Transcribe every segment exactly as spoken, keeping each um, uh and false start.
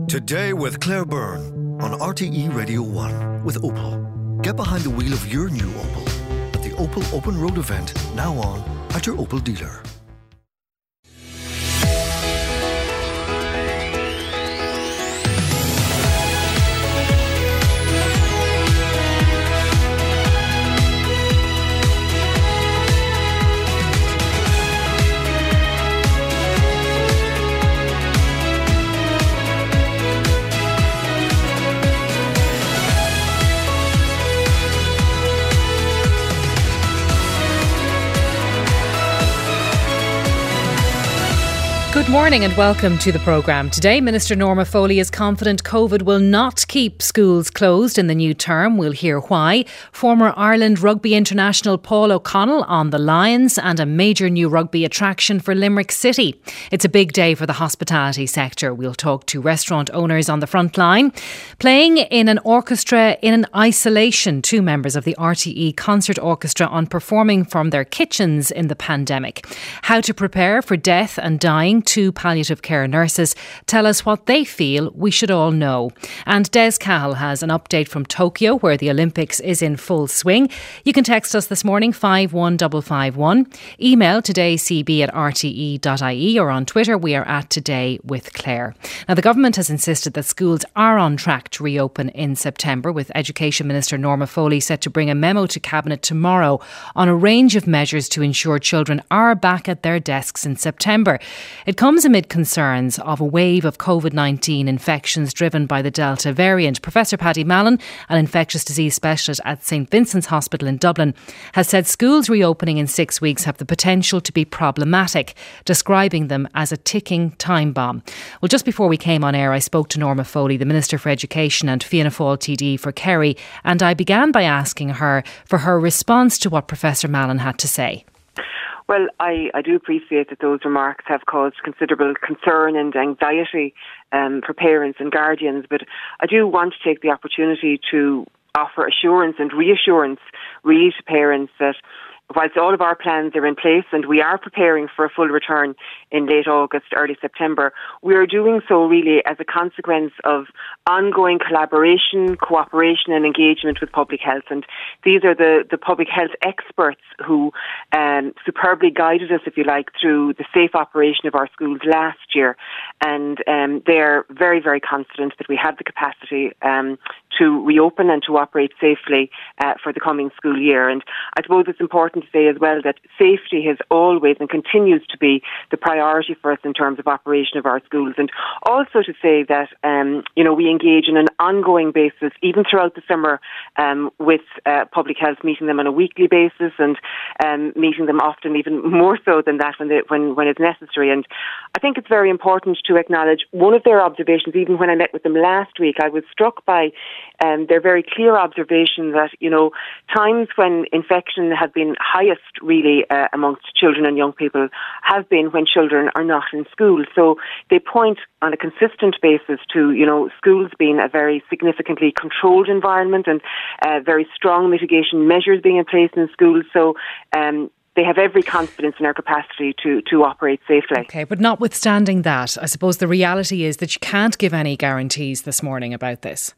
Today with Claire Byrne on R T E Radio one with Opel. Get behind the wheel of your new Opel at the Opel Open Road event, now on at your Opel dealer. Good morning and welcome to the programme. Today, Minister Norma Foley is confident COVID will not keep schools closed in the new term. We'll hear why. Former Ireland rugby international Paul O'Connell on the Lions and a major new rugby attraction for Limerick City. It's a big day for the hospitality sector. We'll talk to restaurant owners on the front line. Playing in an orchestra in isolation, two members of the R T E Concert Orchestra on performing from their kitchens in the pandemic. How to prepare for death and dying. Two palliative care nurses tell us what they feel we should all know. And Des Cahill has an update from Tokyo, where the Olympics is in full swing. You can text us this morning, five one five five one. Email todaycb at r t e dot i e, or on Twitter we are at Today with Claire. Now, the government has insisted that schools are on track to reopen in September, with Education Minister Norma Foley set to bring a memo to Cabinet tomorrow on a range of measures to ensure children are back at their desks in September. It comes amid concerns of a wave of COVID nineteen infections driven by the Delta variant. Professor Paddy Mallon, an infectious disease specialist at St Vincent's Hospital in Dublin, has said schools reopening in six weeks have the potential to be problematic, describing them as a ticking time bomb. Well, just before we came on air, I spoke to Norma Foley, the Minister for Education and Fianna Fáil T D for Kerry, and I began by asking her for her response to what Professor Mallon had to say. Well, I, I do appreciate that those remarks have caused considerable concern and anxiety um, for parents and guardians, but I do want to take the opportunity to offer assurance and reassurance really to parents that whilst all of our plans are in place and we are preparing for a full return in late August, early September, we are doing so really as a consequence of ongoing collaboration, cooperation and engagement with public health. And these are the, the public health experts who um, superbly guided us, if you like, through the safe operation of our schools last year. And um, they're very, very confident that we have the capacity um, to reopen and to operate safely uh, for the coming school year. And I suppose it's important to say as well that safety has always and continues to be the priority for us in terms of operation of our schools, and also to say that um, you know we engage in an ongoing basis even throughout the summer um, with uh, public health, meeting them on a weekly basis and um, meeting them often even more so than that when, they, when when it's necessary. And I think it's very important to acknowledge one of their observations. Even when I met with them last week, I was struck by um, their very clear observation that you know times when infection had been highest really uh, amongst children and young people have been when children are not in school. So they point on a consistent basis to, you know, schools being a very significantly controlled environment and uh, very strong mitigation measures being in place in schools. So um, they have every confidence in our capacity to, to operate safely. Okay, but notwithstanding that, I suppose the reality is that you can't give any guarantees this morning about this.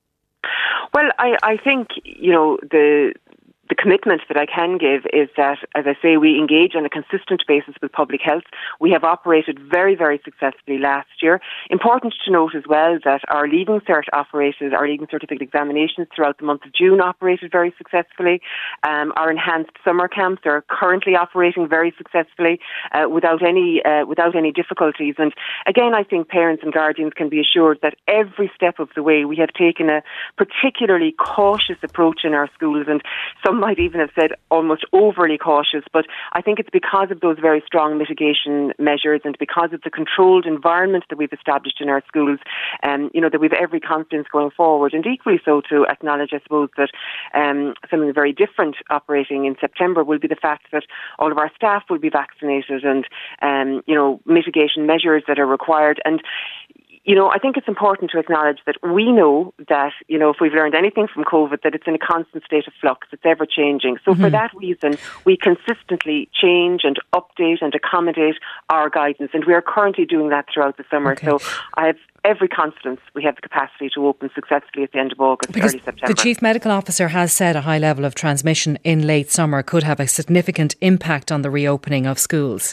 Well, I, I think, you know, the... The commitment that I can give is that, as I say, we engage on a consistent basis with public health. We have operated very, very successfully last year. Important to note as well that our Leaving Cert operated, our Leaving Certificate examinations throughout the month of June operated very successfully. Um, our enhanced summer camps are currently operating very successfully uh, without any uh, without any difficulties. And again, I think parents and guardians can be assured that every step of the way we have taken a particularly cautious approach in our schools, and some might even have said almost overly cautious, but I think it's because of those very strong mitigation measures and because of the controlled environment that we've established in our schools, um, you know, that we've every confidence going forward. And equally so to acknowledge, I suppose, that um, something very different operating in September will be the fact that all of our staff will be vaccinated and, um, you know, mitigation measures that are required. And you know, I think it's important to acknowledge that we know that, you know, if we've learned anything from COVID, that it's in a constant state of flux. It's ever changing. So mm-hmm. for that reason, we consistently change and update and accommodate our guidance. And we are currently doing that throughout the summer. Okay. So I have every confidence we have the capacity to open successfully at the end of August, because early September. The Chief Medical Officer has said a high level of transmission in late summer could have a significant impact on the reopening of schools.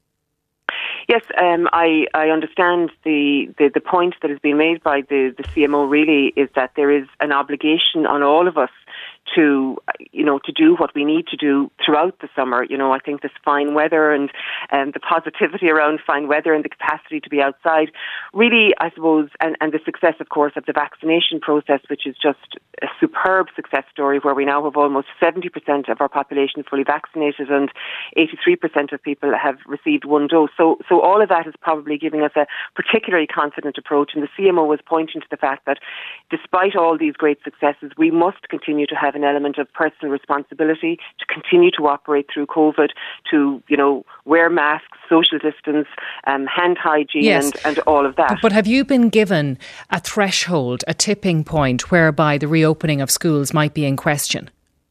Yes, um, I, I understand the, the, the point that has been made by the, the C M O really is that there is an obligation on all of us to, you know, to do what we need to do throughout the summer. You know, I think this fine weather and um, the positivity around fine weather and the capacity to be outside really, I suppose, and, and the success, of course, of the vaccination process, which is just a superb success story where we now have almost seventy percent of our population fully vaccinated and eighty-three percent of people have received one dose. So, so all of that is probably giving us a particularly confident approach. And the C M O was pointing to the fact that despite all these great successes, we must continue to have an element of personal responsibility to continue to operate through COVID, to, you know, wear masks, social distance, um, hand hygiene yes. and, and all of that. But have you been given a threshold, a tipping point whereby the reopening of schools might be in question?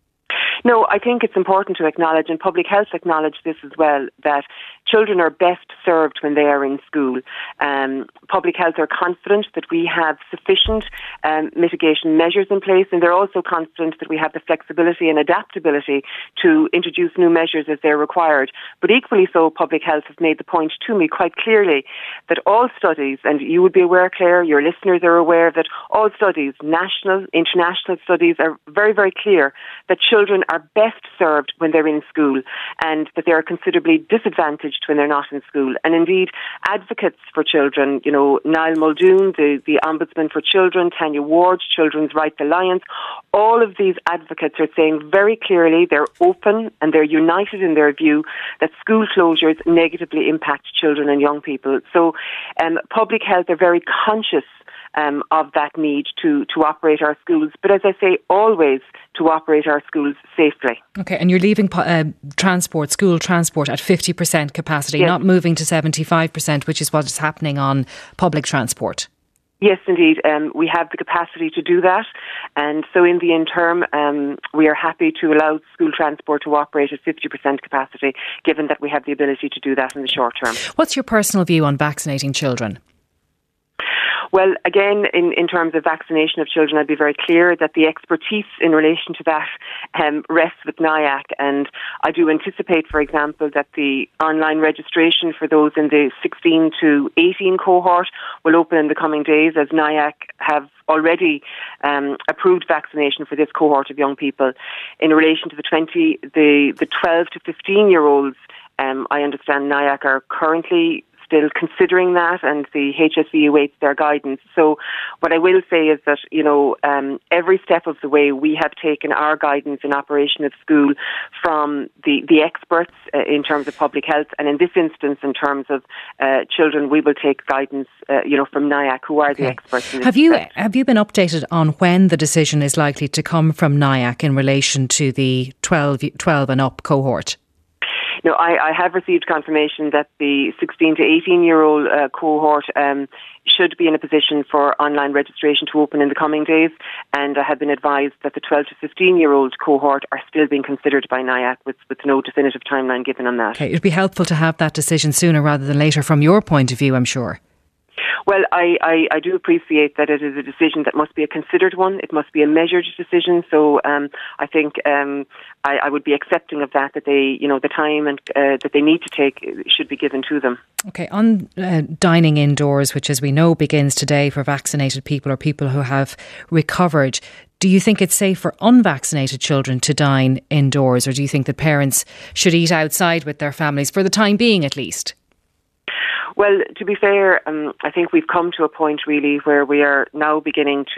No, I think it's important to acknowledge, and Public Health acknowledge this as well, that children are best served when they are in school. Um, Public Health are confident that we have sufficient um, mitigation measures in place, and they're also confident that we have the flexibility and adaptability to introduce new measures as they're required. But equally so, Public Health have made the point to me quite clearly that all studies, and you would be aware, Claire, your listeners are aware that all studies, national, international studies, are very, very clear that children are best served when they're in school and that they are considerably disadvantaged when they're not in school. And indeed, advocates for children, you know, Niall Muldoon, the, the Ombudsman for Children, Tanya Ward, Children's Rights Alliance, all of these advocates are saying very clearly they're open and they're united in their view that school closures negatively impact children and young people. So um, Public Health are very conscious Um, of that need to, to operate our schools. But as I say, always to operate our schools safely. Okay, and you're leaving uh, transport, school transport at fifty percent capacity, yes. not moving to seventy-five percent, which is what is happening on public transport. Yes, indeed. Um, we have the capacity to do that. And so in the interim, um, we are happy to allow school transport to operate at fifty percent capacity, given that we have the ability to do that in the short term. What's your personal view on vaccinating children? Well, again, in, in terms of vaccination of children, I'd be very clear that the expertise in relation to that um, rests with NIAC. And I do anticipate, for example, that the online registration for those in the sixteen to eighteen cohort will open in the coming days, as NIAC have already um, approved vaccination for this cohort of young people. In relation to the twenty, the, the twelve to fifteen year olds, um, I understand NIAC are currently still considering that, and the H S E awaits their guidance. So what I will say is that, you know, um, every step of the way we have taken our guidance in operation of school from the, the experts uh, in terms of public health, and in this instance in terms of uh, children, we will take guidance, uh, you know, from NIAC, who are okay. the experts in this have you respect. Have you been updated on when the decision is likely to come from NIAC in relation to the twelve, twelve and up cohort? No, I, I have received confirmation that the sixteen to eighteen year old uh, cohort um, should be in a position for online registration to open in the coming days, and I have been advised that the twelve to fifteen year old cohort are still being considered by NIAC with, with no definitive timeline given on that. Okay, it would be helpful to have that decision sooner rather than later from your point of view, I'm sure. Well, I, I, I do appreciate that it is a decision that must be a considered one. It must be a measured decision. So um, I think um, I, I would be accepting of that, that they, you know, the time and uh, that they need to take should be given to them. Okay, on uh, dining indoors, which as we know begins today for vaccinated people or people who have recovered, do you think it's safe for unvaccinated children to dine indoors, or do you think that parents should eat outside with their families, for the time being at least? Well, to be fair, um, I think we've come to a point really where we are now beginning to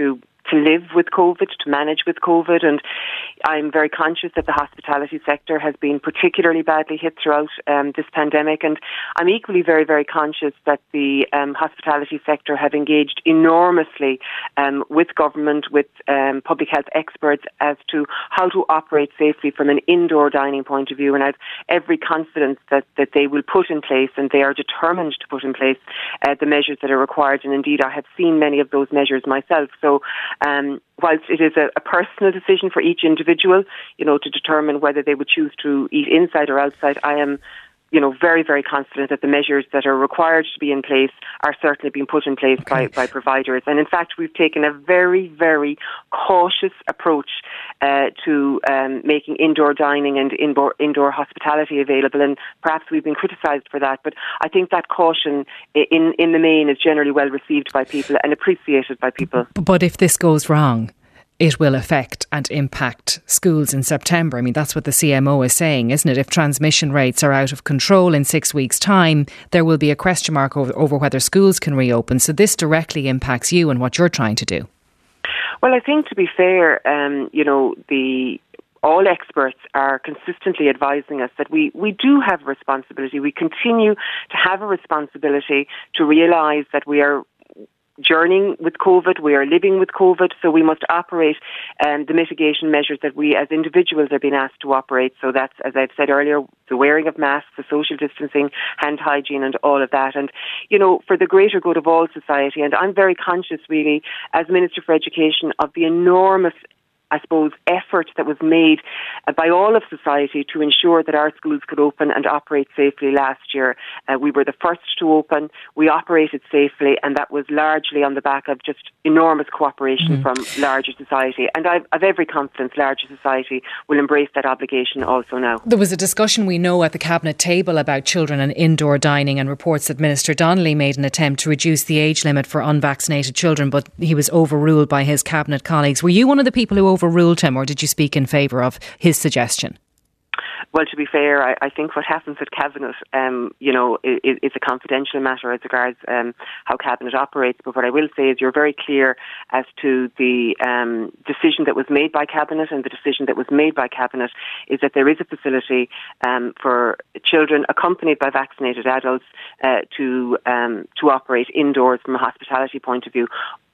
to live with COVID, to manage with COVID. And I'm very conscious that the hospitality sector has been particularly badly hit throughout um, this pandemic. And I'm equally very, very conscious that the um, hospitality sector have engaged enormously um, with government, with um, public health experts as to how to operate safely from an indoor dining point of view. And I've every confidence that, that they will put in place, and they are determined to put in place uh, the measures that are required. And indeed, I have seen many of those measures myself. So um, whilst it is a, a personal decision for each individual, you know, to determine whether they would choose to eat inside or outside, I am you know, very, very confident that the measures that are required to be in place are certainly being put in place okay. by, by providers. And in fact, we've taken a very, very cautious approach uh, to um, making indoor dining and indoor, indoor hospitality available. And perhaps we've been criticised for that. But I think that caution in, in the main is generally well received by people and appreciated by people. But if this goes wrong, it will affect and impact schools in September. I mean, that's what the C M O is saying, isn't it? If transmission rates are out of control in six weeks' time, there will be a question mark over, over whether schools can reopen. So this directly impacts you and what you're trying to do. Well, I think to be fair, um, you know, the all experts are consistently advising us that we, we do have a responsibility. We continue to have a responsibility to realise that we are journeying with COVID, we are living with COVID, so we must operate um, the mitigation measures that we as individuals are being asked to operate. So that's, as I've said earlier, the wearing of masks, the social distancing, hand hygiene and all of that. And, you know, for the greater good of all society, and I'm very conscious really as Minister for Education of the enormous I suppose, effort that was made uh, by all of society to ensure that our schools could open and operate safely last year. Uh, we were the first to open, we operated safely, and that was largely on the back of just enormous cooperation mm. from larger society. And I've, I've every confidence larger society will embrace that obligation also now. There was a discussion, we know, at the Cabinet table about children and indoor dining, and reports that Minister Donnelly made an attempt to reduce the age limit for unvaccinated children, but he was overruled by his Cabinet colleagues. Were you one of the people who overruled overruled him, or did you speak in favour of his suggestion? Well, to be fair, I, I think what happens at Cabinet, um, you know, is, is a confidential matter as regards um, how Cabinet operates. But what I will say is you're very clear as to the um, decision that was made by Cabinet, and the decision that was made by Cabinet is that there is a facility um, for children accompanied by vaccinated adults uh, to um, to operate indoors from a hospitality point of view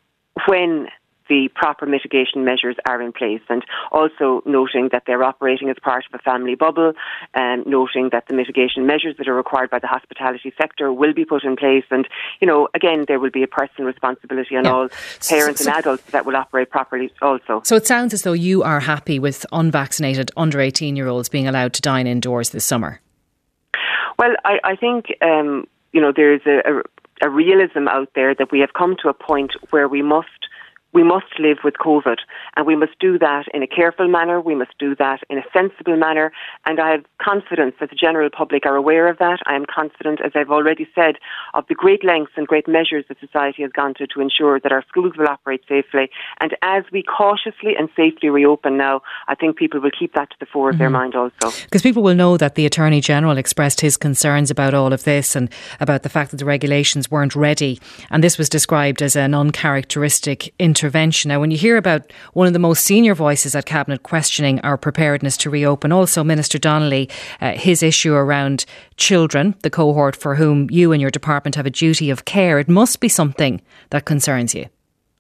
when the proper mitigation measures are in place, and also noting that they're operating as part of a family bubble, and noting that the mitigation measures that are required by the hospitality sector will be put in place. And, you know, again, there will be a personal responsibility on yeah. all parents so, so, and adults that will operate properly also. So it sounds as though you are happy with unvaccinated under eighteen-year-olds being allowed to dine indoors this summer. Well, I, I think, um, you know, there's a, a, a realism out there that we have come to a point where we must We must live with COVID, and we must do that in a careful manner. We must do that in a sensible manner, and I have confidence that the general public are aware of that. I am confident, as I've already said, of the great lengths and great measures that society has gone to to ensure that our schools will operate safely. And as we cautiously and safely reopen now, I think people will keep that to the fore of mm-hmm. their mind also. Because people will know that the Attorney-General expressed his concerns about all of this and about the fact that the regulations weren't ready, and this was described as an uncharacteristic intervention. Now, when you hear about one of the most senior voices at Cabinet questioning our preparedness to reopen, also Minister Donnelly, uh, his issue around children, the cohort for whom you and your department have a duty of care, it must be something that concerns you.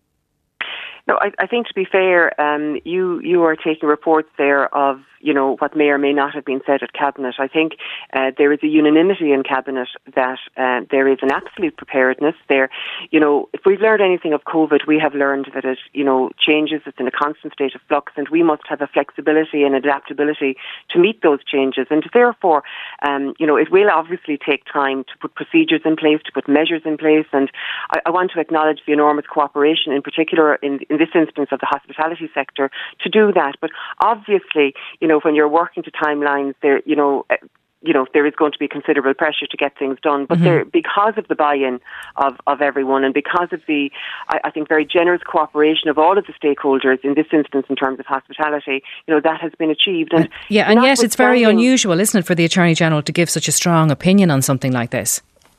No, I, I think to be fair, um, you you are taking reports there of, you know, what may or may not have been said at Cabinet. I think uh, there is a unanimity in Cabinet that uh, there is an absolute preparedness there. You know, if we've learned anything of COVID, we have learned that it, you know, changes. It's in a constant state of flux, and we must have a flexibility and adaptability to meet those changes. And therefore, um, you know, it will obviously take time to put procedures in place, to put measures in place. And I, I want to acknowledge the enormous cooperation, in particular in, in this instance of the hospitality sector, to do that. But obviously, you know, when you're working to timelines, there, you know, uh, you know, there is going to be considerable pressure to get things done. But mm-hmm. there, because of the buy-in of, of everyone, and because of the, I, I think, very generous cooperation of all of the stakeholders in this instance in terms of hospitality, you know, that has been achieved. And yeah, and yet it's very unusual, isn't it, for the Attorney-General to give such a strong opinion on something like this?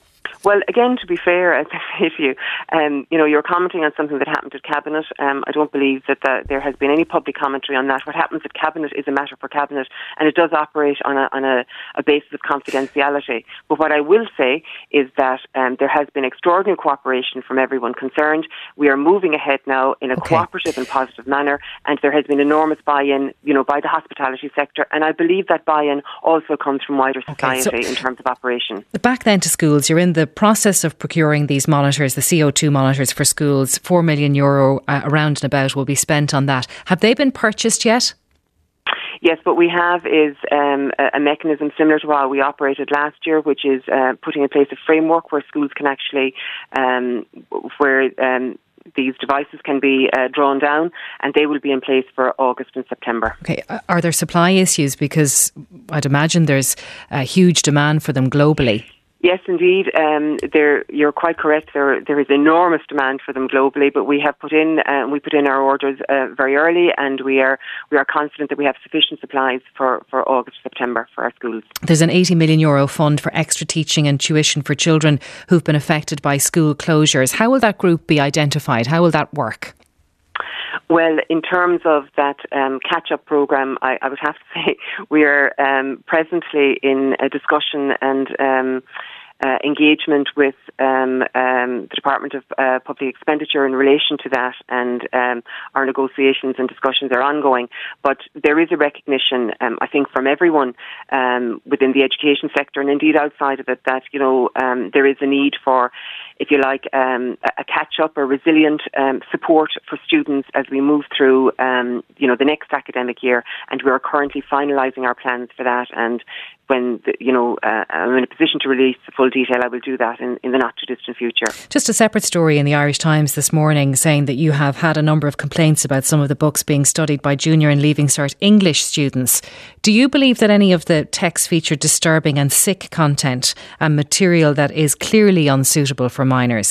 Well, again, to be fair, as I say to you, um, you know, you're commenting on something that happened at Cabinet. Um, I don't believe that the, there has been any public commentary on that. What happens at Cabinet is a matter for Cabinet, and it does operate on a, on a, a basis of confidentiality. But what I will say is that um, there has been extraordinary cooperation from everyone concerned. We are moving ahead now in a okay. cooperative and positive manner, and there has been enormous buy-in, you know, by the hospitality sector, and I believe that buy-in also comes from wider society okay, so in terms of operation. Back then to schools, you're in the process of procuring these monitors, the C O two monitors for schools. Four million euro uh, around and about will be spent on that. Have they been purchased yet? Yes, what we have is um, a, a mechanism similar to how we operated last year, which is uh, putting in place a framework where schools can actually, um, where um, these devices can be uh, drawn down, and they will be in place for August and September. Okay, are there supply issues? Because I'd imagine there's a huge demand for them globally. Yes, indeed. Um, there, you're quite correct. There, there is enormous demand for them globally, but we have put in, uh, we put in our orders uh, very early, and we are we are confident that we have sufficient supplies for, for August, September for our schools. There's an eighty million euro fund for extra teaching and tuition for children who've been affected by school closures. How will that group be identified? How will that work? Well, in terms of that um, catch-up programme, I, I would have to say we are um, presently in a discussion and um, uh, engagement with um, um, the Department of uh, Public Expenditure in relation to that, and um, our negotiations and discussions are ongoing. But there is a recognition, um, I think, from everyone um, within the education sector and indeed outside of it that, you know, um, there is a need for, if you like, um, a catch-up or resilient um, support for students as we move through, um, you know, the next academic year. And we are currently finalising our plans for that. And when, the, you know, uh, I'm in a position to release the full detail, I will do that in, in the not-too-distant future. Just a separate story in the Irish Times this morning saying that you have had a number of complaints about some of the books being studied by junior and Leaving Cert English students. Do you believe that any of the texts feature disturbing and sick content and material that is clearly unsuitable for minors?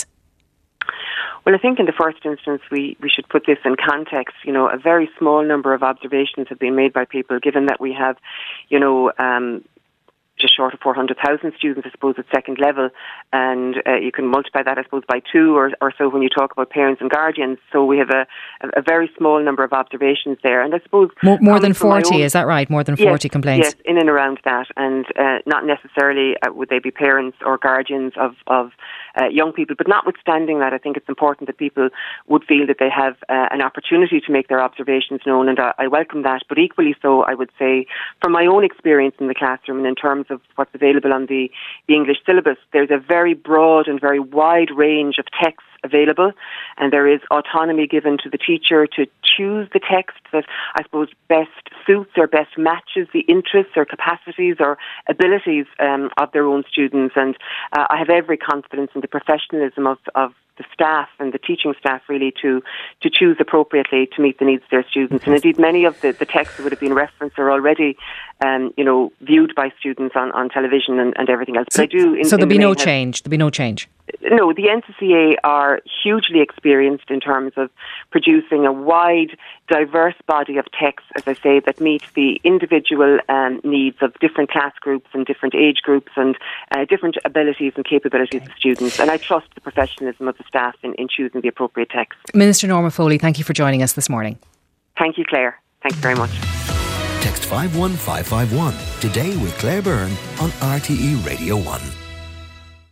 Well, I think in the first instance we, we should put this in context. You know, a very small number of observations have been made by people, given that we have, you know, um, just short of four hundred thousand students, I suppose, at second level. And uh, you can multiply that, I suppose, by two or, or so when you talk about parents and guardians. So we have a, a very small number of observations there. And I suppose... More, more than forty, own, is that right? More than forty yes, complaints? Yes, in and around that. And uh, not necessarily uh, would they be parents or guardians of, of uh, young people. But notwithstanding that, I think it's important that people would feel that they have uh, an opportunity to make their observations known. And I, I welcome that. But equally so, I would say, from my own experience in the classroom and in terms of what's available on the, the English syllabus, there's a very broad and very wide range of texts available, and there is autonomy given to the teacher to choose the text that I suppose best suits or best matches the interests or capacities or abilities um, of their own students. And uh, I have every confidence in the professionalism of, of the staff and the teaching staff really to to choose appropriately to meet the needs of their students. And indeed many of the, the texts that would have been referenced are already um, you know, viewed by students on, on television and, and everything else. But so, I do in, so there'll in be no have, change. There'll be no change. No, the N C C A are hugely experienced in terms of producing a wide, diverse body of texts, as I say, that meet the individual um, needs of different class groups and different age groups and uh, different abilities and capabilities okay. of students. And I trust the professionalism of the staff in, in choosing the appropriate text. Minister Norma Foley, thank you for joining us this morning. Thank you, Claire. Thanks very much. Text five one five five one today with Claire Byrne on R T E Radio one.